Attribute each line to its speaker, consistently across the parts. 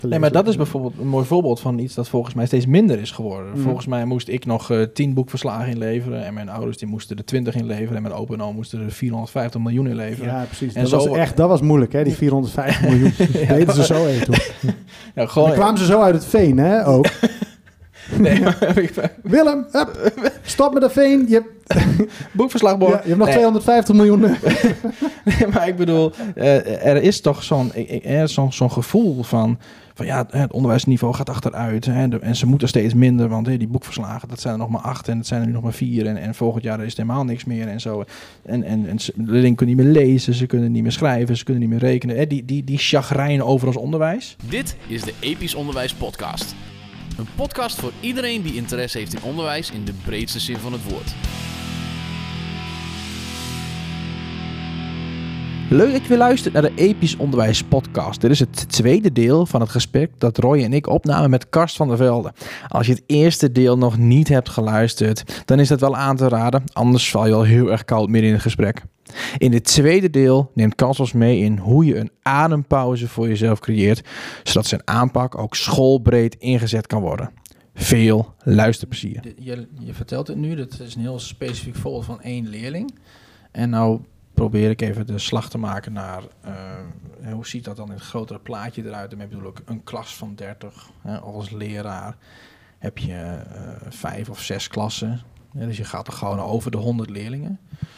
Speaker 1: Nee, maar dat is bijvoorbeeld een mooi voorbeeld van iets dat volgens mij steeds minder is geworden. Volgens mij moest ik nog 10 boekverslagen inleveren en mijn ouders die moesten er 20 inleveren en mijn opa en oom moesten er 450 miljoen inleveren.
Speaker 2: Ja, precies.
Speaker 1: En
Speaker 2: Dat was moeilijk, hè? Die 450 miljoen. Deden ze zo even toen.
Speaker 1: Ja, gewoon...
Speaker 2: Dan kwamen ze zo uit het veen, hè? Ook.
Speaker 1: Nee,
Speaker 2: Willem, stop met de veen.
Speaker 1: boekverslagbord.
Speaker 2: Ja, je hebt nog 250 miljoen.
Speaker 1: Nee, maar ik bedoel, er is toch zo'n gevoel van ja, het onderwijsniveau gaat achteruit. Hè, en ze moeten steeds minder, want die boekverslagen, dat zijn er nog maar 8 en het zijn er nu nog maar 4. En volgend jaar is het helemaal niks meer en zo. En de leerlingen kunnen niet meer lezen, ze kunnen niet meer schrijven, ze kunnen niet meer rekenen. Die chagrijn over ons onderwijs.
Speaker 3: Dit is de Episch Onderwijs Podcast. Een podcast voor iedereen die interesse heeft in onderwijs in de breedste zin van het woord.
Speaker 1: Leuk dat je weer luistert naar de Episch Onderwijs Podcast. Dit is het tweede deel van het gesprek dat Roy en ik opnamen met Karst van der Velde. Als je het eerste deel nog niet hebt geluisterd, dan is dat wel aan te raden. Anders val je al heel erg koud midden in het gesprek. In dit tweede deel neemt Karst ons mee in hoe je een adempauze voor jezelf creëert, zodat zijn aanpak ook schoolbreed ingezet kan worden. Veel luisterplezier. Je vertelt het nu, dat is een heel specifiek voorbeeld van 1 leerling. En nou probeer ik even de slag te maken naar hoe ziet dat dan in het grotere plaatje eruit. Daarmee bedoel ik een klas van 30. Als leraar heb je 5 of 6 klassen. Dus je gaat er gewoon over de 100 leerlingen.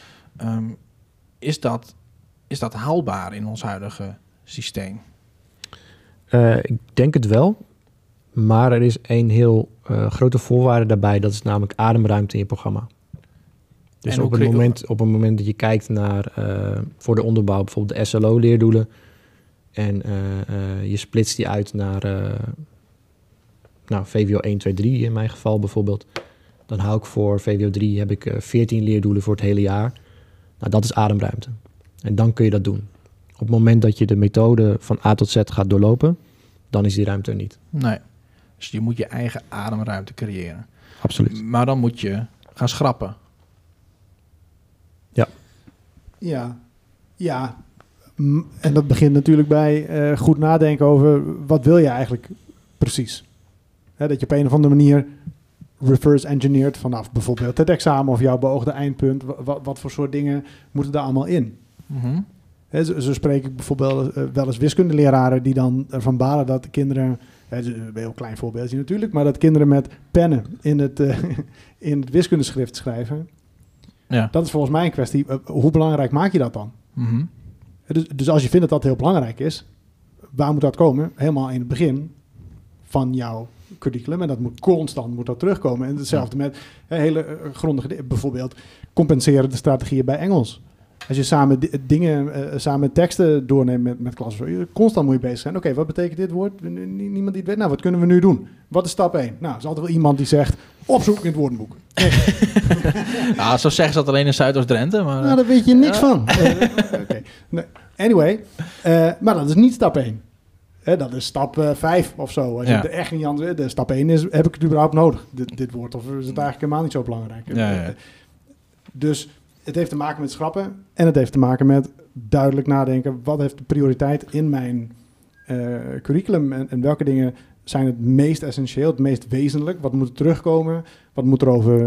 Speaker 1: Is dat haalbaar in ons huidige systeem?
Speaker 4: Ik denk het wel. Maar er is een heel grote voorwaarde daarbij. Dat is namelijk ademruimte in je programma. Dus op het moment dat je kijkt naar voor de onderbouw bijvoorbeeld de SLO-leerdoelen en je splitst die uit naar VWO 1, 2, 3 in mijn geval bijvoorbeeld, dan hou ik voor VWO 3 heb ik 14 leerdoelen voor het hele jaar. Nou, dat is ademruimte. En dan kun je dat doen. Op het moment dat je de methode van A tot Z gaat doorlopen, dan is die ruimte er niet.
Speaker 1: Nee, dus je moet je eigen ademruimte creëren.
Speaker 4: Absoluut.
Speaker 1: Maar dan moet je gaan schrappen.
Speaker 2: Ja. En dat begint natuurlijk bij goed nadenken over wat wil je eigenlijk precies. Dat je op een of andere manier reverse engineert vanaf bijvoorbeeld het examen of jouw beoogde eindpunt. Wat voor soort dingen moeten daar allemaal in?
Speaker 1: Mm-hmm.
Speaker 2: Zo spreek ik bijvoorbeeld wel eens wiskundeleraren die dan ervan balen dat de kinderen, het is een heel klein voorbeeldje natuurlijk, maar dat kinderen met pennen in het wiskundeschrift schrijven. Ja. Dat is volgens mij een kwestie. Hoe belangrijk maak je dat dan?
Speaker 1: Mm-hmm.
Speaker 2: Dus als je vindt dat dat heel belangrijk is, waar moet dat komen? Helemaal in het begin van jouw curriculum. En dat moet constant terugkomen. En hetzelfde met hele grondige bijvoorbeeld compenserende strategieën bij Engels. Als je samen teksten doorneemt met klassen, constant moet je bezig zijn. Oké, wat betekent dit woord? Niemand die het weet. Nou, wat kunnen we nu doen? Wat is stap 1? Nou, er is altijd wel iemand die zegt, opzoek in het woordenboek.
Speaker 1: Nou, zo zeggen ze dat alleen in Zuidoost-Drenthe. Maar,
Speaker 2: nou, daar weet je niks van. Okay. Nee. Anyway, maar dat is niet stap 1. Dat is stap 5 of zo. Als je er echt niet aan de stap 1 is, heb ik het überhaupt nodig, dit woord? Of is het eigenlijk helemaal niet zo belangrijk?
Speaker 1: Ja.
Speaker 2: Dus het heeft te maken met schrappen en het heeft te maken met duidelijk nadenken. Wat heeft de prioriteit in mijn curriculum en welke dingen zijn het meest essentieel, het meest wezenlijk? Wat moet er terugkomen? Wat moet er over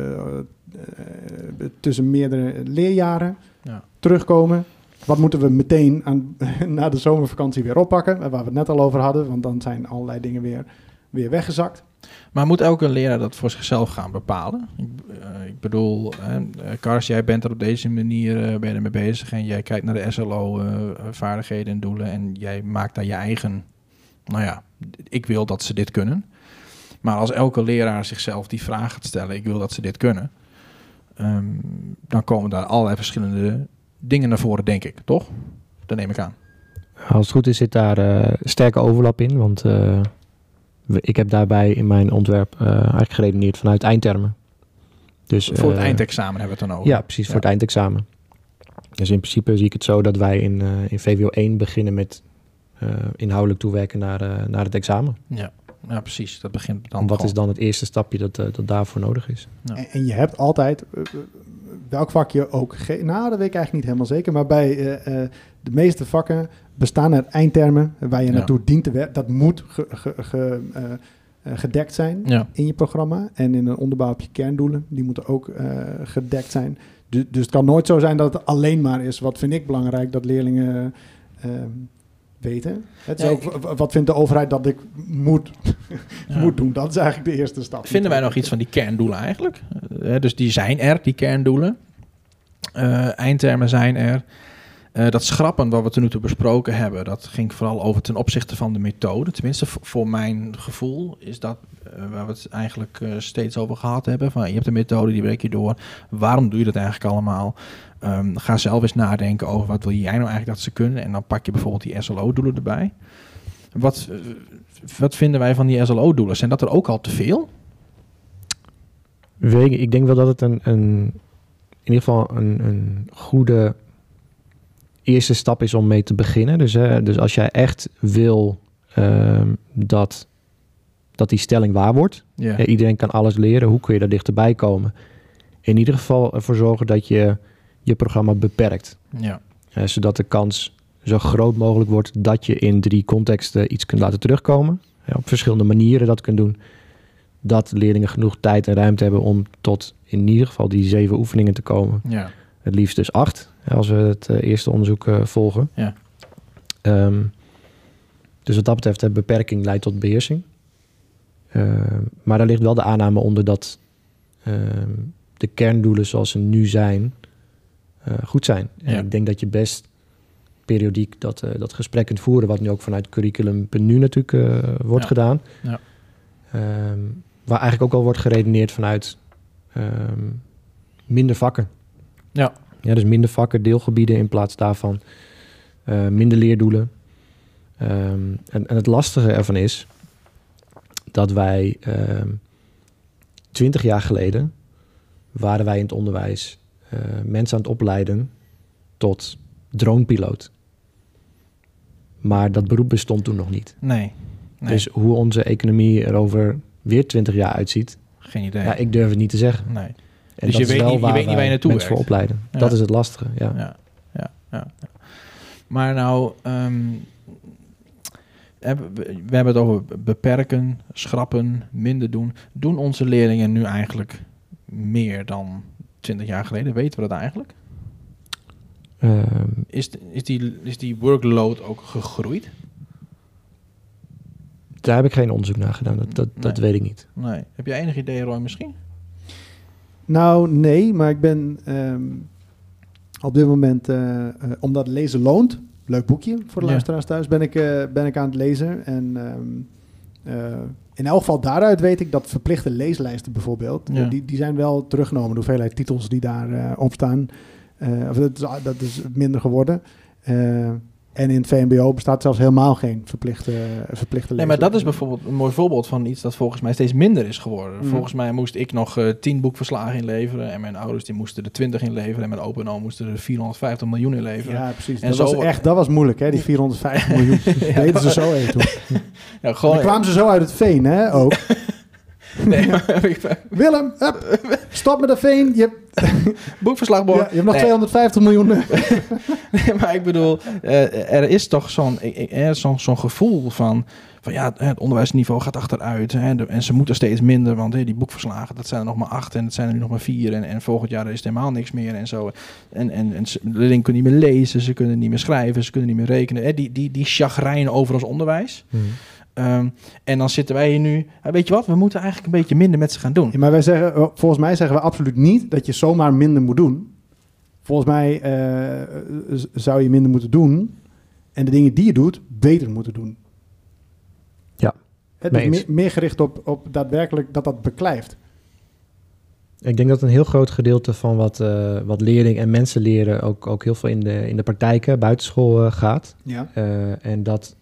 Speaker 2: tussen meerdere leerjaren terugkomen? Wat moeten we meteen na de zomervakantie weer oppakken? Waar we het net al over hadden, want dan zijn allerlei dingen weer weggezakt.
Speaker 1: Maar moet elke leraar dat voor zichzelf gaan bepalen? Ik bedoel, Kars, jij bent er op deze manier ben je ermee bezig en jij kijkt naar de SLO-vaardigheden en doelen en jij maakt daar je eigen, ik wil dat ze dit kunnen. Maar als elke leraar zichzelf die vraag gaat stellen, ik wil dat ze dit kunnen, dan komen daar allerlei verschillende dingen naar voren, denk ik, toch? Dat neem ik aan.
Speaker 4: Als het goed is, zit daar sterke overlap in, want ik heb daarbij in mijn ontwerp eigenlijk geredeneerd vanuit eindtermen. Dus,
Speaker 1: voor het eindexamen hebben we het dan over.
Speaker 4: Ja, precies, voor het eindexamen. Dus in principe zie ik het zo dat wij in VWO 1 beginnen met inhoudelijk toewerken naar het examen.
Speaker 1: Ja, precies. Dat begint dan.
Speaker 4: En wat is dan het eerste stapje dat daarvoor nodig is?
Speaker 2: Ja. En je hebt altijd, welk vak je ook... dat weet ik eigenlijk niet helemaal zeker, maar bij de meeste vakken bestaan er eindtermen waar je naartoe dient te werken. Dat moet gedekt zijn in je programma. En in een onderbouw op je kerndoelen. Die moeten ook gedekt zijn. Dus het kan nooit zo zijn dat het alleen maar is. Wat vind ik belangrijk dat leerlingen weten. Het is ook, wat vindt de overheid dat ik moet doen? Dat is eigenlijk de eerste stap.
Speaker 1: Vinden wij nog iets van die kerndoelen eigenlijk? Dus die zijn er, die kerndoelen. Eindtermen zijn er. Dat schrappen wat we tot nu toe besproken hebben, dat ging vooral over ten opzichte van de methode. Tenminste, voor mijn gevoel is dat waar we het eigenlijk steeds over gehad hebben. Van, je hebt een methode, die breek je door. Waarom doe je dat eigenlijk allemaal? Ga zelf eens nadenken over wat wil jij nou eigenlijk dat ze kunnen. En dan pak je bijvoorbeeld die SLO-doelen erbij. Wat vinden wij van die SLO-doelen? Zijn dat er ook al te veel?
Speaker 4: Ik denk wel dat het in ieder geval een goede eerste stap is om mee te beginnen. Dus als jij echt wil dat die stelling waar wordt. Yeah. Iedereen kan alles leren. Hoe kun je daar dichterbij komen? In ieder geval ervoor zorgen dat je je programma beperkt.
Speaker 1: Ja.
Speaker 4: Zodat de kans zo groot mogelijk wordt dat je in 3 contexten iets kunt laten terugkomen. Op verschillende manieren dat kunt doen. Dat leerlingen genoeg tijd en ruimte hebben om tot in ieder geval die 7 oefeningen te komen.
Speaker 1: Ja.
Speaker 4: Het liefst dus 8, als we het eerste onderzoek volgen.
Speaker 1: Ja.
Speaker 4: Dus wat dat betreft, de beperking leidt tot beheersing. Maar daar ligt wel de aanname onder dat de kerndoelen zoals ze nu zijn, goed zijn. En ik denk dat je best periodiek dat gesprek kunt voeren, wat nu ook vanuit curriculum.nu natuurlijk wordt gedaan.
Speaker 1: Ja.
Speaker 4: Waar eigenlijk ook al wordt geredeneerd vanuit minder vakken.
Speaker 1: Ja.
Speaker 4: Ja, dus minder vakken, deelgebieden in plaats daarvan. Minder leerdoelen. En het lastige ervan is dat wij 20 jaar geleden waren wij in het onderwijs mensen aan het opleiden tot dronepiloot. Maar dat beroep bestond toen nog niet.
Speaker 1: Nee.
Speaker 4: Dus hoe onze economie er over weer 20 jaar uitziet,
Speaker 1: geen idee.
Speaker 4: Ja, ik durf het niet te zeggen.
Speaker 1: Nee.
Speaker 4: En
Speaker 1: dus je weet niet waar je naartoe
Speaker 4: mensen voor opleiden.
Speaker 1: Ja.
Speaker 4: Dat is het lastige. Ja.
Speaker 1: Maar nou, we hebben het over beperken, schrappen, minder doen. Doen onze leerlingen nu eigenlijk meer dan 20 jaar geleden? Weten we dat eigenlijk? Is die workload ook gegroeid?
Speaker 4: Daar heb ik geen onderzoek naar gedaan. Dat weet ik niet.
Speaker 1: Nee. Heb je enig idee, Roy, misschien?
Speaker 2: Nou, nee, maar ik ben op dit moment, omdat lezen loont, leuk boekje voor de luisteraars thuis, ben ik aan het lezen. En in elk geval daaruit weet ik dat verplichte leeslijsten bijvoorbeeld, die zijn wel teruggenomen, de hoeveelheid titels die daar op staan. Dat is minder geworden. En in het VMBO bestaat zelfs helemaal geen verplichte lezen.
Speaker 1: Nee, maar dat is bijvoorbeeld een mooi voorbeeld van iets dat volgens mij steeds minder is geworden. Volgens mij moest ik nog 10 boekverslagen inleveren en mijn ouders die moesten er 20 inleveren en mijn opa en oom moesten er 450 miljoen inleveren.
Speaker 2: Ja, precies.
Speaker 1: En
Speaker 2: dat was moeilijk, hè, die 450 miljoen. Deden ze zo even toen.
Speaker 1: Ja, gewoon,
Speaker 2: dan kwamen ze zo uit het veen, hè, ook.
Speaker 1: Nee,
Speaker 2: Willem, stop met de veen.
Speaker 1: Boekverslagbord.
Speaker 2: Ja, je hebt nog 250 miljoen.
Speaker 1: Nee, maar ik bedoel, er is toch zo'n gevoel van ja, het onderwijsniveau gaat achteruit. Hè, en ze moeten steeds minder, want die boekverslagen, dat zijn er nog maar 8 en dat zijn er nu nog maar 4. En volgend jaar is er helemaal niks meer en zo. En de leerlingen kunnen niet meer lezen, ze kunnen niet meer schrijven, ze kunnen niet meer rekenen. Die chagrijn over ons onderwijs. En dan zitten wij hier nu, weet je wat, we moeten eigenlijk een beetje minder met ze gaan doen.
Speaker 2: Ja, maar volgens mij zeggen we absoluut niet dat je zomaar minder moet doen. Volgens mij zou je minder moeten doen en de dingen die je doet, beter moeten doen.
Speaker 4: Ja,
Speaker 2: dus meer gericht op daadwerkelijk dat beklijft.
Speaker 4: Ik denk dat een heel groot gedeelte van wat leerling en mensen leren ook heel veel in de praktijk, buitenschool gaat.
Speaker 2: Ja.
Speaker 4: En dat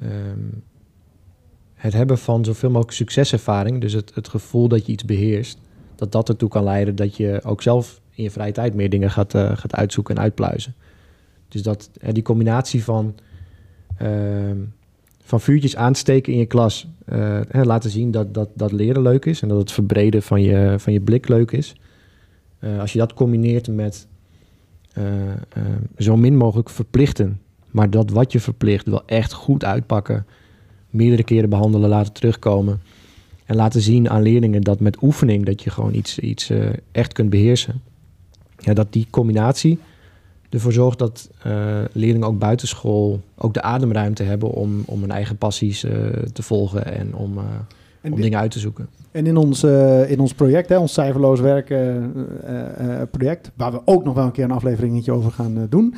Speaker 4: het hebben van zoveel mogelijk succeservaring, dus het gevoel dat je iets beheerst, dat ertoe kan leiden dat je ook zelf in je vrije tijd meer dingen gaat uitzoeken en uitpluizen. Dus dat die combinatie van vuurtjes aansteken in je klas, laten zien dat leren leuk is en dat het verbreden van je blik leuk is. Als je dat combineert met zo min mogelijk verplichten, Maar dat wat je verplicht wel echt goed uitpakken. Meerdere keren behandelen, laten terugkomen. En laten zien aan leerlingen dat met oefening dat je gewoon iets echt kunt beheersen. Ja, dat die combinatie ervoor zorgt dat leerlingen ook buitenschool ook de ademruimte hebben om hun eigen passies te volgen en om dingen uit te zoeken.
Speaker 2: En in ons project, ons cijferloos werken project, waar we ook nog wel een keer een afleveringetje over gaan doen.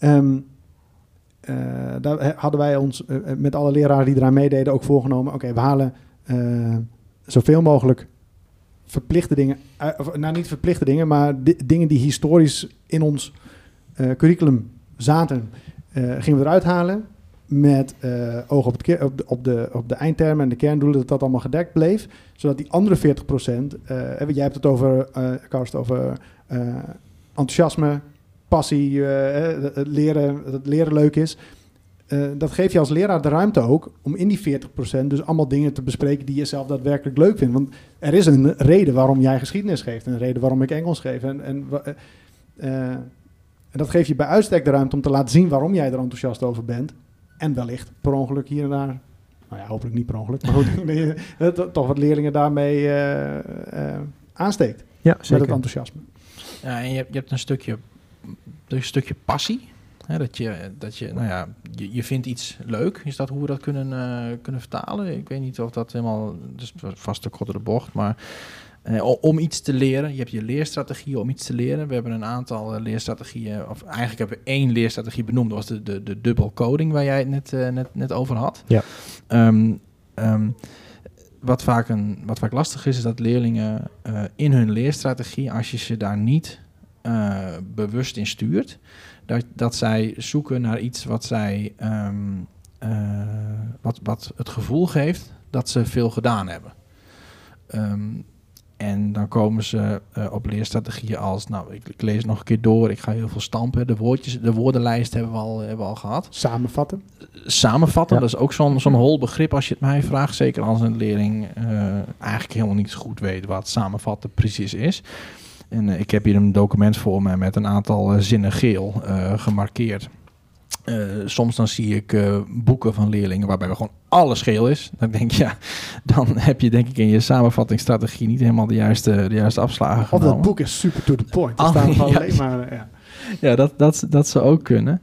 Speaker 2: Daar hadden wij ons met alle leraren die eraan meededen ook voorgenomen. Oké, we halen zoveel mogelijk verplichte dingen, niet verplichte dingen, maar dingen die historisch in ons curriculum zaten, gingen we eruit halen. Met oog op de eindtermen en de kerndoelen, dat allemaal gedekt bleef. Zodat die andere 40%, jij hebt het over, Karst, over enthousiasme, passie, dat het leren leuk is. Dat geeft je als leraar de ruimte ook om in die 40% dus allemaal dingen te bespreken die je zelf daadwerkelijk leuk vindt. Want er is een reden waarom jij geschiedenis geeft, een reden waarom ik Engels geef. En dat geeft je bij uitstek de ruimte om te laten zien waarom jij er enthousiast over bent. En wellicht per ongeluk hier en daar, nou ja, hopelijk niet per ongeluk, maar goed, toch wat leerlingen daarmee aansteekt.
Speaker 4: Ja, zeker.
Speaker 2: Met het enthousiasme.
Speaker 1: Ja, en je hebt een stukje passie. Hè, dat je nou ja, je vindt iets leuk. Is dat hoe we dat kunnen vertalen? Ik weet niet of dat helemaal, dus vast te kort de bocht, maar om iets te leren. Je hebt je leerstrategieën om iets te leren. We hebben een aantal leerstrategieën, of eigenlijk hebben we 1 leerstrategie benoemd. Dat was de dubbel coding waar jij het net over had.
Speaker 4: Ja.
Speaker 1: Wat vaak lastig is dat leerlingen in hun leerstrategie, als je ze daar niet bewust in stuurt, dat zij zoeken naar iets wat zij wat het gevoel geeft dat ze veel gedaan hebben. En dan komen ze op leerstrategieën als, nou, ik lees nog een keer door, ik ga heel veel stampen. De woordenlijst hebben we al gehad. Samenvatten, ja. Dat is ook zo'n hol begrip als je het mij vraagt. Zeker als een leerling eigenlijk helemaal niet zo goed weet wat samenvatten precies is. En ik heb hier een document voor me met een aantal zinnen geel gemarkeerd. Soms dan zie ik boeken van leerlingen waarbij we gewoon alles geel is. Dan denk ik, dan heb je denk ik in je samenvattingsstrategie niet helemaal de juiste afslagen genomen.
Speaker 2: Of dat boek is super to the point. Er staan gewoon alleen maar...
Speaker 1: Ja, dat zou ook kunnen.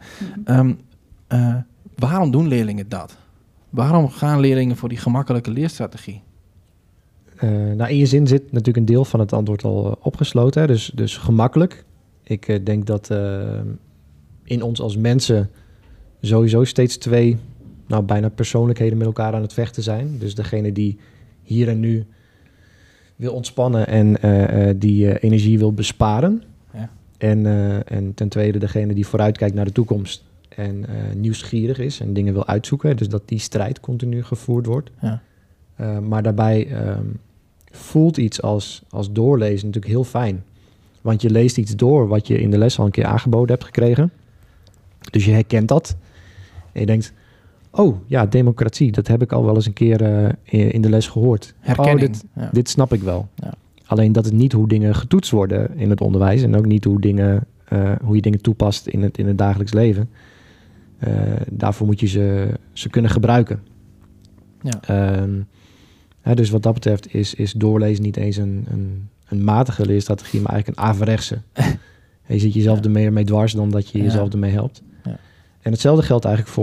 Speaker 1: Waarom doen leerlingen dat? Waarom gaan leerlingen voor die gemakkelijke leerstrategie?
Speaker 4: In je zin zit natuurlijk een deel van het antwoord al opgesloten. Hè? Dus gemakkelijk. Ik denk dat in ons als mensen sowieso steeds 2 bijna persoonlijkheden met elkaar aan het vechten zijn. Dus degene die hier en nu wil ontspannen en die energie wil besparen. Ja. En ten tweede degene die vooruitkijkt naar de toekomst en nieuwsgierig is en dingen wil uitzoeken. Dus dat die strijd continu gevoerd wordt. Ja. Maar daarbij voelt iets als doorlezen natuurlijk heel fijn. Want je leest iets door wat je in de les al een keer aangeboden hebt gekregen. Dus je herkent dat. En je denkt, oh ja, democratie, dat heb ik al wel eens een keer in de les gehoord.
Speaker 1: Herkenning.
Speaker 4: Dit snap ik wel.
Speaker 1: Ja.
Speaker 4: Alleen dat het niet hoe dingen getoetst worden in het onderwijs. En ook niet hoe je dingen toepast in het dagelijks leven. Daarvoor moet je ze kunnen gebruiken. Ja. Dus wat dat betreft is doorlezen niet eens een matige leerstrategie, maar eigenlijk een averechtse. Je zit jezelf er meer mee dwars dan dat je jezelf ermee helpt. Ja. En hetzelfde geldt eigenlijk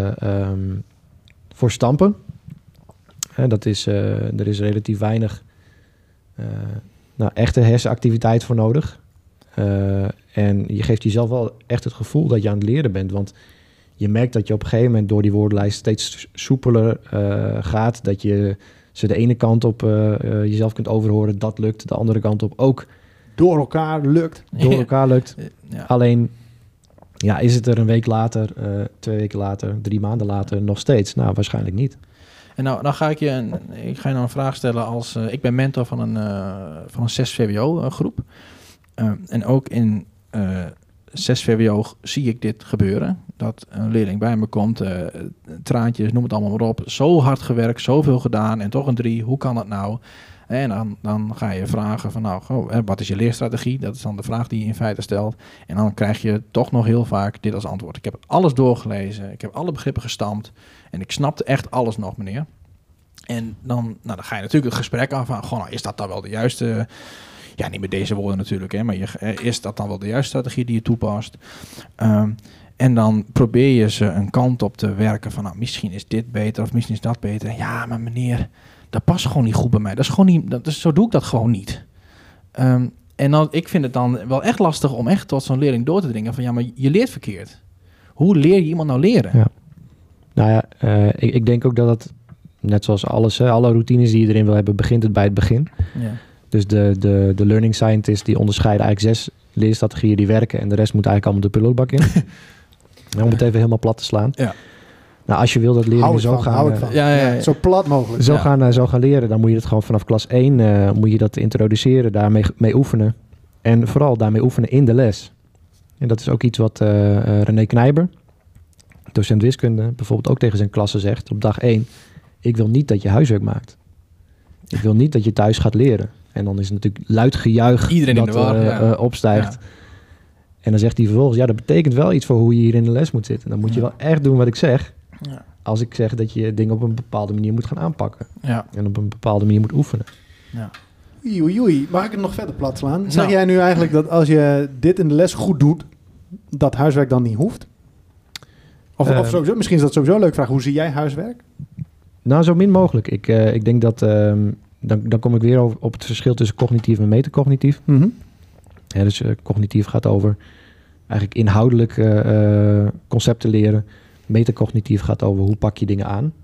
Speaker 4: voor stampen. Er is relatief weinig echte hersenactiviteit voor nodig. En je geeft jezelf wel echt het gevoel dat je aan het leren bent. Want je merkt dat je op een gegeven moment door die woordenlijst steeds soepeler gaat. Dat je ze de ene kant op jezelf kunt overhoren. Dat lukt. De andere kant op ook.
Speaker 2: Door elkaar lukt.
Speaker 4: Ja. Alleen is het er een week later, 2 weken later, 3 maanden later nog steeds? Nou, waarschijnlijk niet.
Speaker 1: En nou ga ik je een vraag stellen als... ik ben mentor van een 6 VWO groep. En ook in 6 VWO zie ik dit gebeuren. Dat een leerling bij me komt, traantjes, noem het allemaal maar op. Zo hard gewerkt, zoveel gedaan en toch een 3. Hoe kan dat nou? En dan ga je vragen van wat is je leerstrategie? Dat is dan de vraag die je in feite stelt. En dan krijg je toch nog heel vaak dit als antwoord. Ik heb alles doorgelezen, ik heb alle begrippen gestampt en ik snapte echt alles nog, meneer. En dan ga je natuurlijk het gesprek aan van, is dat dan wel de juiste... Ja, niet met deze woorden natuurlijk, hè, maar is dat dan wel de juiste strategie die je toepast? En dan probeer je ze een kant op te werken van, misschien is dit beter of misschien is dat beter. Ja, maar meneer, dat past gewoon niet goed bij mij. Dat is gewoon niet, zo doe ik dat gewoon niet. En dan, ik vind het dan wel echt lastig om echt tot zo'n leerling door te dringen van, ja, maar je leert verkeerd. Hoe leer je iemand nou leren?
Speaker 4: Ja. Nou ja, ik denk ook dat het, net zoals alles, alle routines die iedereen wil hebben, begint het bij het begin.
Speaker 1: Ja.
Speaker 4: Dus de learning scientists die onderscheiden eigenlijk 6 leerstrategieën die werken en de rest moet eigenlijk allemaal de prullenbak in. Om het even helemaal plat te slaan.
Speaker 1: Ja.
Speaker 4: Nou, als je wil dat leerlingen zo gaan...
Speaker 1: Ja.
Speaker 2: Zo plat mogelijk.
Speaker 4: Zo gaan leren, dan moet je het gewoon vanaf klas 1 moet je dat introduceren, daarmee mee oefenen. En vooral daarmee oefenen in de les. En dat is ook iets wat René Knijber, docent wiskunde, bijvoorbeeld ook tegen zijn klasse zegt op dag 1. Ik wil niet dat je huiswerk maakt. Ik wil niet dat je thuis gaat leren. En dan is het natuurlijk luid gejuich
Speaker 1: iedereen
Speaker 4: dat
Speaker 1: in de war,
Speaker 4: opstijgt.
Speaker 1: Ja.
Speaker 4: En dan zegt hij vervolgens, dat betekent wel iets voor hoe je hier in de les moet zitten. Dan moet je wel echt doen wat ik zeg.
Speaker 1: Ja.
Speaker 4: Als ik zeg dat je dingen op een bepaalde manier moet gaan aanpakken.
Speaker 1: Ja.
Speaker 4: En op een bepaalde manier moet oefenen.
Speaker 1: Ja.
Speaker 2: Oei. Mag ik het nog verder plat slaan? Zeg jij nu eigenlijk dat als je dit in de les goed doet, dat huiswerk dan niet hoeft? Of sowieso, misschien is dat sowieso een leuke vraag. Hoe zie jij huiswerk?
Speaker 4: Nou, zo min mogelijk. Ik denk dat... Dan kom ik weer op het verschil tussen cognitief en metacognitief.
Speaker 2: Mm-hmm.
Speaker 4: Ja, dus cognitief gaat over eigenlijk inhoudelijk concepten leren. Metacognitief gaat over hoe pak je dingen aan.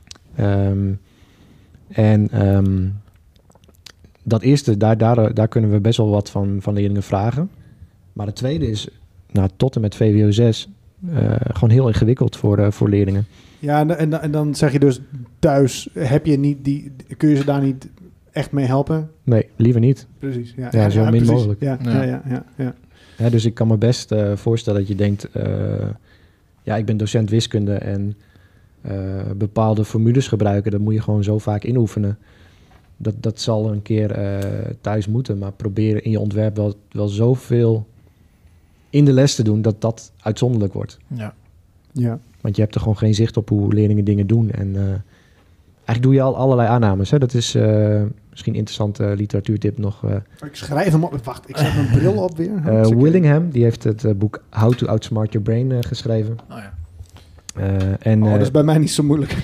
Speaker 4: Dat eerste, daar kunnen we best wel wat van leerlingen vragen. Maar het tweede is, tot en met VWO 6, gewoon heel ingewikkeld voor leerlingen.
Speaker 2: Ja, en dan zeg je dus thuis, kun je ze daar niet echt mee helpen?
Speaker 4: Nee, liever niet.
Speaker 2: Precies.
Speaker 4: Ja, zo min mogelijk.
Speaker 2: Ja.
Speaker 4: Dus ik kan me best voorstellen dat je denkt, ik ben docent wiskunde en bepaalde formules gebruiken, dat moet je gewoon zo vaak inoefenen. Dat zal een keer thuis moeten, maar probeer in je ontwerp wel zoveel in de les te doen dat dat uitzonderlijk wordt.
Speaker 2: Ja.
Speaker 4: Want je hebt er gewoon geen zicht op hoe leerlingen dingen doen. En eigenlijk doe je al allerlei aannames. Hè? Dat is misschien een interessante literatuurtip nog.
Speaker 2: Ik schrijf hem op. Wacht, ik zet mijn bril op weer.
Speaker 4: Willingham, die heeft het boek How to Outsmart Your Brain geschreven.
Speaker 1: Oh ja.
Speaker 2: Dat is bij mij niet zo moeilijk.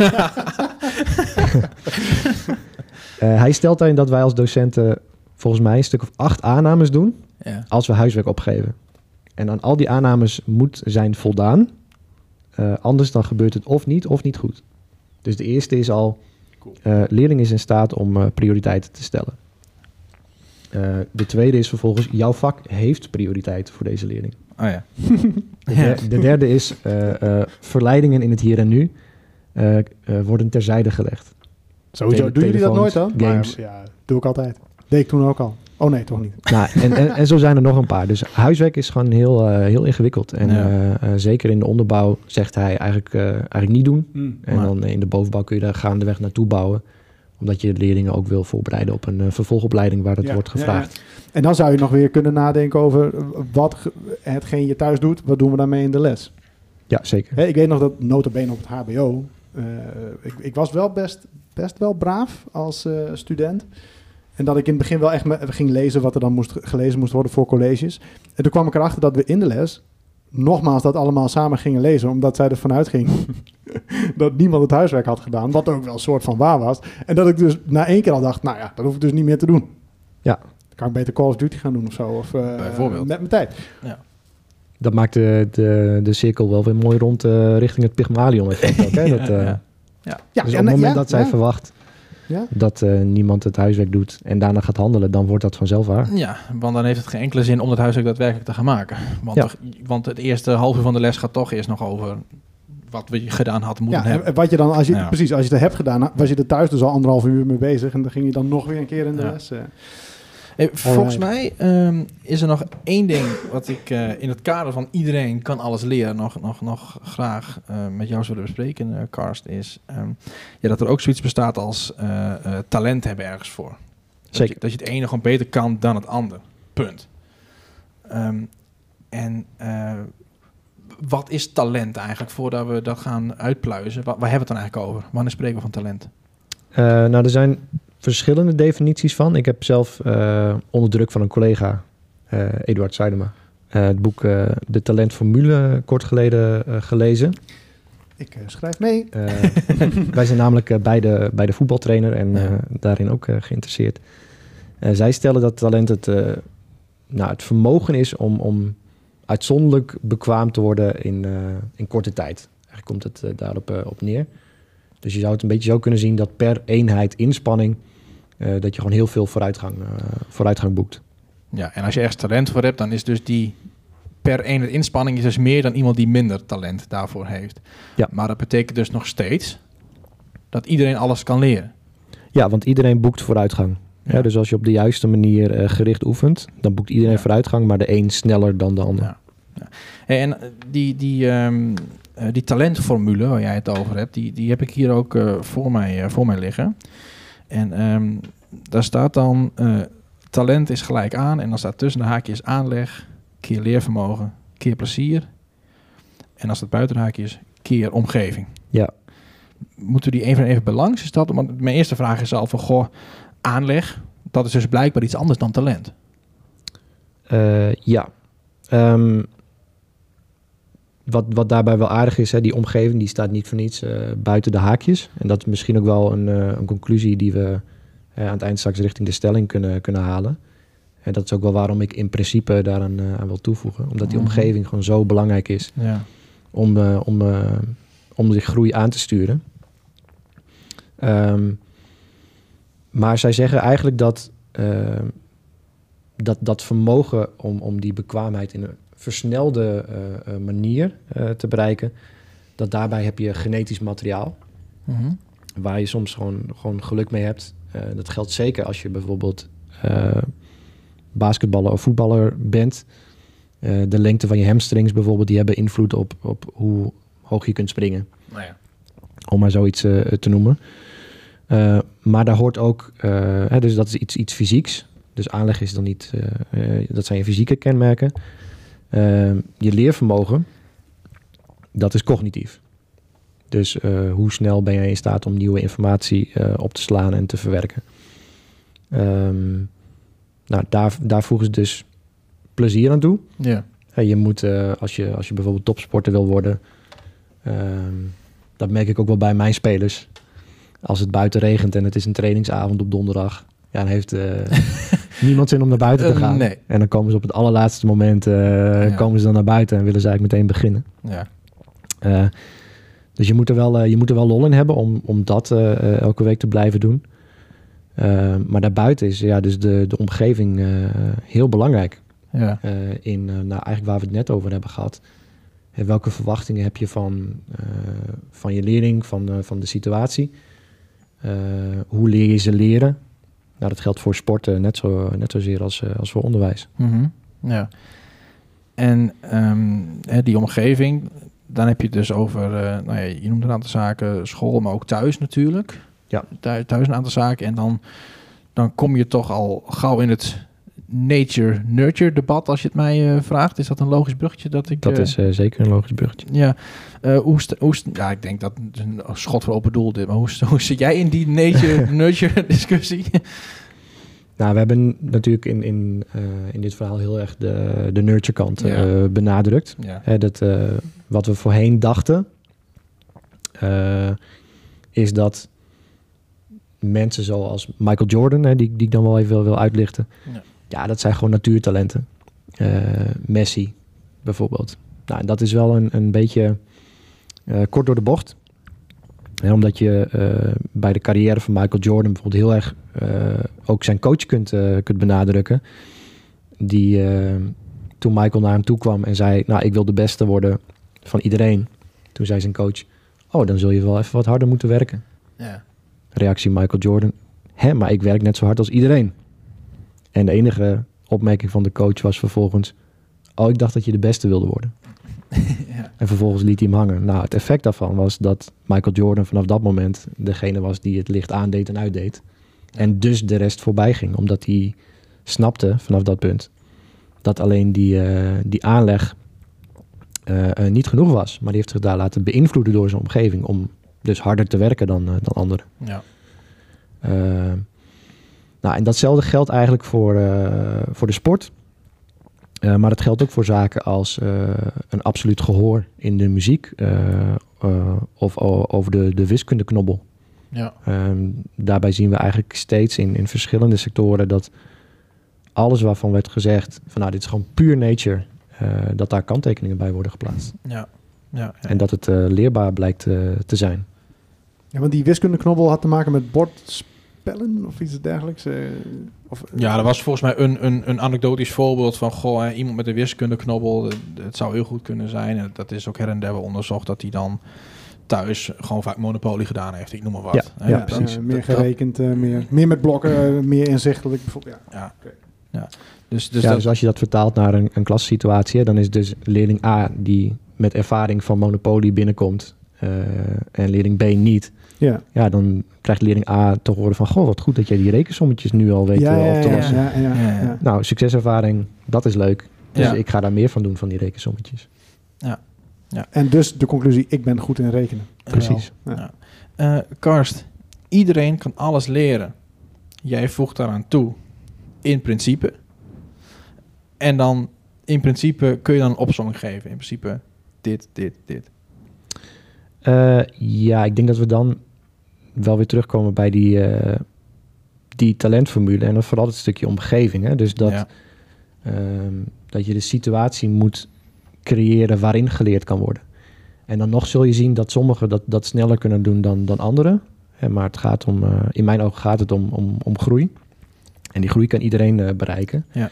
Speaker 4: Hij stelt daarin dat wij als docenten volgens mij een stuk of 8 aannames doen als we huiswerk opgeven. En aan al die aannames moet zijn voldaan. Anders dan gebeurt het of niet goed. Dus de eerste is al, leerling is in staat om prioriteiten te stellen. De tweede is vervolgens, jouw vak heeft prioriteit voor deze leerling.
Speaker 1: Oh ja.
Speaker 2: De
Speaker 4: derde is, verleidingen in het hier en nu worden terzijde gelegd.
Speaker 2: Sowieso, doen jullie dat nooit dan?
Speaker 4: Games.
Speaker 2: Maar, ja, doe ik altijd. Deed ik toen ook al. Oh nee, toch niet.
Speaker 4: Nou, en zo zijn er nog een paar. Dus huiswerk is gewoon heel ingewikkeld. En zeker in de onderbouw zegt hij eigenlijk niet doen. Dan in de bovenbouw kun je daar gaandeweg naartoe bouwen. Omdat je de leerlingen ook wil voorbereiden op een vervolgopleiding waar het wordt gevraagd.
Speaker 2: Ja. En dan zou je nog weer kunnen nadenken over hetgeen je thuis doet. Wat doen we daarmee in de les?
Speaker 4: Ja, zeker.
Speaker 2: Ik weet nog dat nota bene op het HBO. Ik was wel best wel braaf als student. En dat ik in het begin wel echt ging lezen wat er dan gelezen moest worden voor colleges. En toen kwam ik erachter dat we in de les nogmaals dat allemaal samen gingen lezen. Omdat zij ervan uitging dat niemand het huiswerk had gedaan. Wat ook wel een soort van waar was. En dat ik dus na 1 keer al dacht, nou ja, dat hoef ik dus niet meer te doen.
Speaker 4: Ja.
Speaker 2: Dan kan ik beter Call of Duty gaan doen of zo. Of
Speaker 1: bijvoorbeeld.
Speaker 2: Met mijn tijd.
Speaker 1: Ja.
Speaker 4: Dat maakt de cirkel wel weer mooi rond richting het Pygmalion effect ook. Hè? Dus op het moment dat zij verwacht dat niemand het huiswerk doet en daarna gaat handelen, dan wordt dat vanzelf waar.
Speaker 1: Ja, want dan heeft het geen enkele zin om dat huiswerk daadwerkelijk te gaan maken. Want het eerste half uur van de les gaat toch eerst nog over wat je gedaan had moeten hebben.
Speaker 2: En wat je dan, precies, als je het hebt gedaan, was je er thuis dus al 1,5 uur mee bezig en dan ging je dan nog weer een keer in de les.
Speaker 1: Volgens mij is er nog één ding wat ik in het kader van iedereen kan alles leren nog graag met jou zullen bespreken, Karst, is dat er ook zoiets bestaat als talent hebben ergens voor.
Speaker 4: Zeker.
Speaker 1: Dat je het ene gewoon beter kan dan het ander. Punt. Wat is talent eigenlijk, voordat we dat gaan uitpluizen? Waar hebben we het dan eigenlijk over? Wanneer spreken we van talent?
Speaker 4: Er zijn verschillende definities van. Ik heb zelf onder druk van een collega, Eduard Seidema, het boek De Talentformule kort geleden gelezen.
Speaker 2: Ik schrijf mee.
Speaker 4: Wij zijn namelijk bij de voetbaltrainer en daarin ook geïnteresseerd. Zij stellen dat talent het vermogen is om uitzonderlijk bekwaam te worden in korte tijd. Eigenlijk komt het daarop op neer. Dus je zou het een beetje zo kunnen zien dat per eenheid inspanning dat je gewoon heel veel vooruitgang boekt.
Speaker 1: Ja, en als je ergens talent voor hebt, dan is dus die per eenheid inspanning is dus meer dan iemand die minder talent daarvoor heeft.
Speaker 4: Ja.
Speaker 1: Maar dat betekent dus nog steeds dat iedereen alles kan leren.
Speaker 4: Ja, want iedereen boekt vooruitgang.
Speaker 1: Ja.
Speaker 4: Ja, dus als je op de juiste manier gericht oefent, dan boekt iedereen vooruitgang, maar de een sneller dan de ander.
Speaker 1: Ja. Ja. Hey, en die talentformule waar jij het over hebt, die heb ik hier ook voor mij liggen. En daar staat dan talent is gelijk aan en dan staat tussen de haakjes aanleg, keer leervermogen, keer plezier. En als het buiten de haakjes, keer omgeving.
Speaker 4: Ja.
Speaker 1: Moeten we die even belangs? Is dat, want mijn eerste vraag is al van, aanleg, dat is dus blijkbaar iets anders dan talent.
Speaker 4: Ja. Wat daarbij wel aardig is, die omgeving die staat niet voor niets buiten de haakjes. En dat is misschien ook wel een conclusie die we aan het eind straks richting de stelling kunnen halen. En dat is ook wel waarom ik in principe daaraan aan wil toevoegen. Omdat die omgeving gewoon zo belangrijk is om die groei aan te sturen. Maar zij zeggen eigenlijk dat vermogen om die bekwaamheid in een versnelde manier te bereiken, dat daarbij heb je genetisch materiaal, waar je soms gewoon geluk mee hebt. Dat geldt zeker als je bijvoorbeeld basketballer of voetballer bent. De lengte van je hamstrings bijvoorbeeld, die hebben invloed op hoe hoog je kunt springen.
Speaker 1: Nou ja.
Speaker 4: Om maar zoiets te noemen. Maar daar hoort ook, dus dat is iets fysieks. Dus aanleg is dan niet, dat zijn je fysieke kenmerken. Je leervermogen, dat is cognitief. Dus hoe snel ben jij in staat om nieuwe informatie op te slaan en te verwerken. Daar voegen ze dus plezier aan toe.
Speaker 1: Ja.
Speaker 4: Je moet, als je bijvoorbeeld topsporter wil worden, dat merk ik ook wel bij mijn spelers. Als het buiten regent en het is een trainingsavond op donderdag, ja, dan heeft niemand zin om naar buiten te gaan.
Speaker 1: Nee.
Speaker 4: En dan komen ze op het allerlaatste moment komen ze dan naar buiten en willen ze eigenlijk meteen beginnen.
Speaker 1: Ja.
Speaker 4: Dus je moet er wel lol in hebben om dat elke week te blijven doen. Maar daarbuiten is dus de omgeving heel belangrijk.
Speaker 1: Ja.
Speaker 4: Eigenlijk waar we het net over hebben gehad. Welke verwachtingen heb je van je leerling, van de situatie? Hoe leer je ze leren? Nou, dat geldt voor sporten net zozeer als voor onderwijs.
Speaker 1: Mm-hmm. Ja. En die omgeving, dan heb je het dus over, je noemt een aantal zaken, school, maar ook thuis natuurlijk.
Speaker 4: Ja.
Speaker 1: Thuis een aantal zaken. En dan kom je toch al gauw in het nature-nurture debat, als je het mij vraagt. Is dat een logisch bruggetje? Dat
Speaker 4: is zeker een logisch bruggetje.
Speaker 1: Ja. Ja, ik denk dat het een schot voor open doel dit. Maar hoe zit jij in die nature-nurture discussie?
Speaker 4: Nou, we hebben natuurlijk in dit verhaal heel erg de nurture kant benadrukt.
Speaker 1: Ja.
Speaker 4: Wat we voorheen dachten, is dat mensen zoals Michael Jordan, die ik dan wel even wil uitlichten. Ja, dat zijn gewoon natuurtalenten. Messi bijvoorbeeld. Nou, dat is wel een beetje kort door de bocht. Omdat je bij de carrière van Michael Jordan bijvoorbeeld heel erg ook zijn coach kunt benadrukken. Die toen Michael naar hem toe kwam en zei, nou, ik wil de beste worden van iedereen. Toen zei zijn coach, dan zul je wel even wat harder moeten werken.
Speaker 1: Ja.
Speaker 4: Reactie Michael Jordan, maar ik werk net zo hard als iedereen. En de enige opmerking van de coach was vervolgens... Oh, ik dacht dat je de beste wilde worden.
Speaker 1: Ja.
Speaker 4: En vervolgens liet hij hem hangen. Nou, het effect daarvan was dat Michael Jordan vanaf dat moment... degene was die het licht aandeed en uitdeed.
Speaker 1: Ja.
Speaker 4: En dus de rest voorbij ging. Omdat hij snapte vanaf dat punt... dat alleen die aanleg niet genoeg was. Maar die heeft zich daar laten beïnvloeden door zijn omgeving... om dus harder te werken dan anderen.
Speaker 1: Ja.
Speaker 4: Nou, en datzelfde geldt eigenlijk voor de sport... maar het geldt ook voor zaken als een absoluut gehoor in de muziek of over de wiskundeknobbel.
Speaker 1: Ja.
Speaker 4: Daarbij zien we eigenlijk steeds in verschillende sectoren dat alles waarvan werd gezegd van nou dit is gewoon puur nature, dat daar kanttekeningen bij worden geplaatst.
Speaker 1: Ja. Ja.
Speaker 4: En dat het leerbaar blijkt te zijn.
Speaker 2: Ja, want die wiskundeknobbel had te maken met bordspellen of iets dergelijks.
Speaker 1: Ja, er was volgens mij een anekdotisch voorbeeld van... Goh, iemand met een wiskundeknobbel, het zou heel goed kunnen zijn. En dat is ook her en der wel onderzocht... dat hij dan thuis gewoon vaak Monopoly gedaan heeft. Ik noem maar wat.
Speaker 4: Ja, precies.
Speaker 2: Meer gerekend, meer met blokken, meer inzichtelijk. Bijvoorbeeld. Ja.
Speaker 1: Okay.
Speaker 2: Ja.
Speaker 4: Dus als je dat vertaalt naar een klassituatie... dan is dus leerling A die met ervaring van Monopoly binnenkomt... en leerling B niet... Ja, dan krijgt leerling A toch horen van... Goh, wat goed dat jij die rekensommetjes nu al weet op te lossen.
Speaker 2: Ja.
Speaker 4: Nou, succeservaring, dat is leuk. Dus
Speaker 1: Ja.
Speaker 4: ik ga daar meer van doen van die rekensommetjes.
Speaker 1: Ja.
Speaker 2: En dus de conclusie, ik ben goed in rekenen.
Speaker 4: Precies.
Speaker 2: Ja.
Speaker 1: Karst, iedereen kan alles leren. Jij voegt daaraan toe. In principe. En dan in principe kun je dan een opsomming geven. In principe dit.
Speaker 4: Ja, ik denk dat we dan wel weer terugkomen bij die talentformule. En dan vooral het stukje omgeving. Hè? Dus dat je de situatie moet creëren waarin geleerd kan worden. En dan nog zul je zien dat sommigen dat sneller kunnen doen dan anderen. Maar het gaat in mijn ogen gaat het om groei. En die groei kan iedereen bereiken.
Speaker 1: Ja.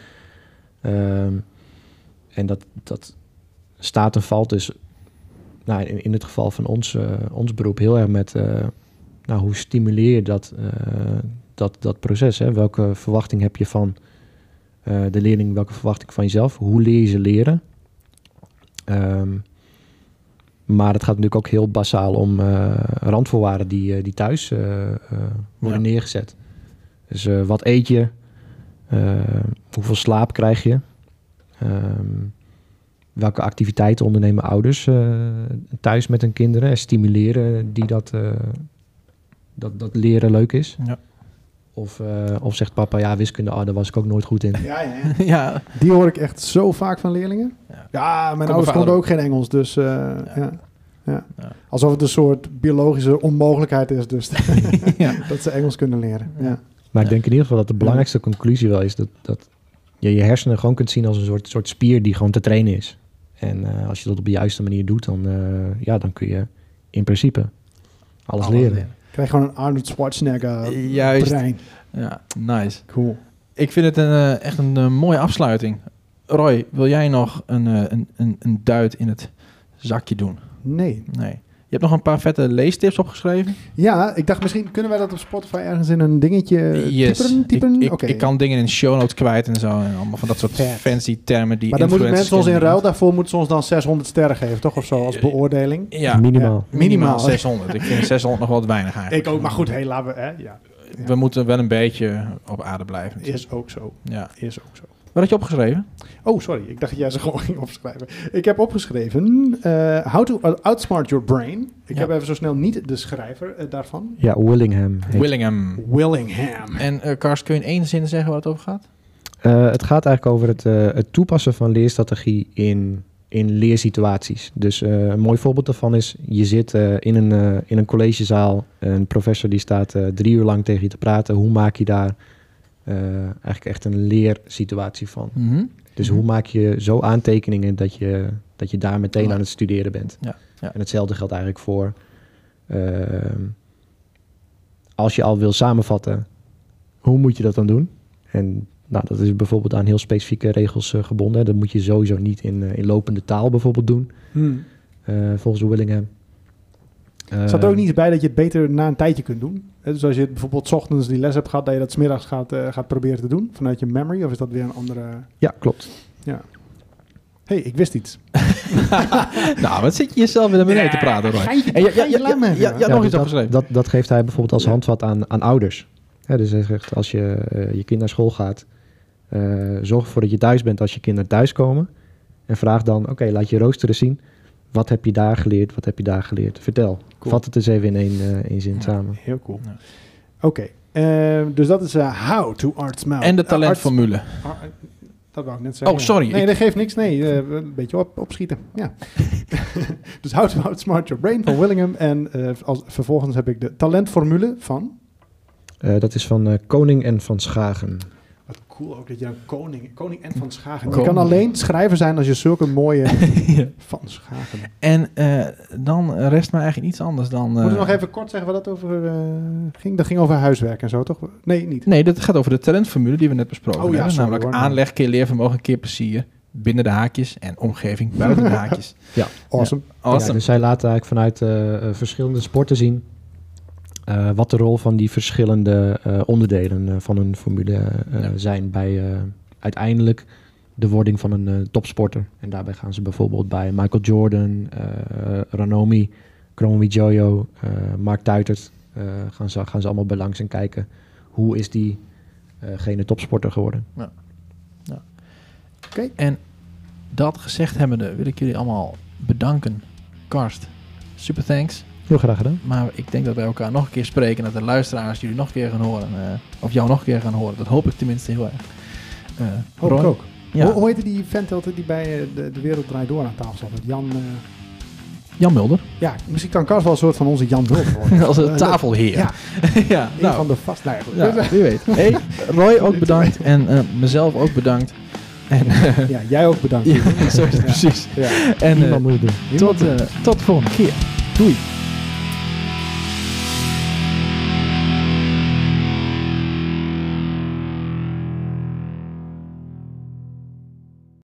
Speaker 4: En dat staat en valt dus... Nou, in het geval van ons beroep heel erg met... hoe stimuleer je dat proces? Hè? Welke verwachting heb je van de leerling? Welke verwachting van jezelf? Hoe leer je ze leren? Maar het gaat natuurlijk ook heel basaal om randvoorwaarden die thuis worden neergezet. Dus wat eet je? Hoeveel slaap krijg je? Welke activiteiten ondernemen ouders thuis met hun kinderen? Stimuleren die dat leren leuk is?
Speaker 1: Ja.
Speaker 4: Of zegt papa, ja, wiskunde, daar was ik ook nooit goed in.
Speaker 1: Ja.
Speaker 2: Die hoor ik echt zo vaak van leerlingen. Ja, mijn ouders konden ook geen Engels, dus ja. Alsof het een soort biologische onmogelijkheid is, dus dat ze Engels kunnen leren. Ja.
Speaker 4: Maar ik denk in ieder geval dat de belangrijkste conclusie wel is dat je je hersenen gewoon kunt zien als een soort spier die gewoon te trainen is. En als je dat op de juiste manier doet, dan kun je in principe alles leren.
Speaker 2: Krijg gewoon een Arnold Schwarzenegger
Speaker 1: Juist.
Speaker 2: brein.
Speaker 1: Ja, nice.
Speaker 2: Cool.
Speaker 1: Ik vind het echt een mooie afsluiting. Roy, wil jij nog een duit in het zakje doen?
Speaker 2: Nee.
Speaker 1: Je hebt nog een paar vette leestips opgeschreven?
Speaker 2: Ja, ik dacht misschien kunnen wij dat op Spotify ergens in een dingetje typen?
Speaker 1: Ik kan dingen in show notes kwijt en zo. En allemaal van dat soort fancy termen die...
Speaker 2: Maar dan moeten mensen ons in ruil
Speaker 1: ruil
Speaker 2: daarvoor moeten ze ons dan 600 sterren geven, toch? Of zo, als beoordeling.
Speaker 1: Ja, minimaal 600. Ik vind 600 nog wel wat weinig eigenlijk.
Speaker 2: Ik ook, maar goed, laten we...
Speaker 1: We moeten wel een beetje op aarde blijven.
Speaker 2: Is ook zo.
Speaker 1: Ja.
Speaker 2: Is ook zo.
Speaker 1: Wat had je opgeschreven?
Speaker 2: Oh, sorry. Ik dacht dat jij ze gewoon ging opschrijven. Ik heb opgeschreven How to Outsmart Your Brain. Ik heb even zo snel niet de schrijver daarvan.
Speaker 4: Ja, Willingham.
Speaker 2: Willingham.
Speaker 1: En Karst, kun je in één zin zeggen waar het over gaat?
Speaker 4: Het gaat eigenlijk over het toepassen van leerstrategie in leersituaties. Dus een mooi voorbeeld daarvan is, je zit in een collegezaal. Een professor die staat 3 uur lang tegen je te praten. Hoe maak je daar eigenlijk echt een leersituatie van?
Speaker 1: Mm-hmm.
Speaker 4: Dus hoe maak je zo aantekeningen dat je daar meteen aan het studeren bent?
Speaker 1: Ja.
Speaker 4: En hetzelfde geldt eigenlijk voor als je al wil samenvatten, hoe moet je dat dan doen? En dat is bijvoorbeeld aan heel specifieke regels gebonden. Dat moet je sowieso niet in lopende taal bijvoorbeeld doen, volgens Willingham.
Speaker 2: Staat er ook niet eens bij dat je het beter na een tijdje kunt doen? Dus als je bijvoorbeeld 's ochtends die les hebt gehad, dat je dat 's middags gaat proberen te doen vanuit je memory? Of is dat weer een andere...
Speaker 4: Ja, klopt.
Speaker 2: Ja. Hey, ik wist iets.
Speaker 1: Nou, wat zit je jezelf weer naar beneden te praten, Roy? Ja, nog iets opgeschreven.
Speaker 4: Dat geeft hij bijvoorbeeld als handvat aan ouders. Dus hij zegt, als je kind naar school gaat, zorg ervoor dat je thuis bent als je kinderen thuiskomen. En vraag dan, oké, laat je roosteren zien. Wat heb je daar geleerd? Wat heb je daar geleerd? Vertel. Cool. Vat het eens even in één zin samen.
Speaker 2: Heel cool. Ja. Oké, dus dat is How to Artsmouth.
Speaker 1: En de talentformule.
Speaker 2: Dat wou ik net zeggen.
Speaker 1: Oh, sorry.
Speaker 2: Nee, dat geeft niks. Nee, een beetje opschieten. Ja. Dus How to Outsmart Your Brain van Willingham. En vervolgens heb ik de talentformule van...
Speaker 4: dat is van Koning en van Schagen.
Speaker 2: Wat cool ook dat je dan Koning en van Schagen... Je kan alleen schrijver zijn als je zulke mooie van Schagen...
Speaker 1: En dan rest me eigenlijk niets anders dan...
Speaker 2: Moeten we nog even kort zeggen waar dat over ging? Dat ging over huiswerk en zo, toch? Nee, niet.
Speaker 1: Nee, dat gaat over de talentformule die we net besproken hebben.
Speaker 2: Sorry,
Speaker 1: namelijk aanleg, keer leervermogen, keer plezier. Binnen de haakjes en omgeving buiten de haakjes.
Speaker 4: Ja,
Speaker 2: awesome.
Speaker 4: Ja, dus zij laten eigenlijk vanuit verschillende sporten zien... wat de rol van die verschillende onderdelen van een formule zijn bij uiteindelijk de wording van een topsporter. En daarbij gaan ze bijvoorbeeld bij Michael Jordan, Ranomi, Kromowidjojo, Jojo, Mark Tuitert, gaan ze allemaal bij langs en kijken hoe is diegene topsporter geworden.
Speaker 1: Ja. Ja. Oké. En dat gezegd hebbende wil ik jullie allemaal bedanken. Karst, super thanks.
Speaker 4: Heel graag gedaan.
Speaker 1: Maar ik denk dat wij elkaar nog een keer spreken. Dat de luisteraars jullie nog een keer gaan horen. Of jou nog een keer gaan horen. Dat hoop ik tenminste heel erg.
Speaker 2: Hoop ik ook.
Speaker 1: Ja.
Speaker 2: Hoe heette die vent die bij de Wereld Draait Door aan tafel zat?
Speaker 1: Jan Mulder.
Speaker 2: Ja, misschien kan Kars wel een soort van onze Jan Mulder worden.
Speaker 1: Als een tafelheer.
Speaker 2: Ja,
Speaker 1: ja
Speaker 2: een van de vast. Nou,
Speaker 1: ja, wie weet. Hey, Roy ook bedankt. En mezelf ook bedankt. En,
Speaker 2: ja, jij ook bedankt.
Speaker 1: Ja, zo is het precies.
Speaker 2: Ja.
Speaker 1: En
Speaker 4: Iemand moet het doen.
Speaker 1: tot de volgende keer. Doei.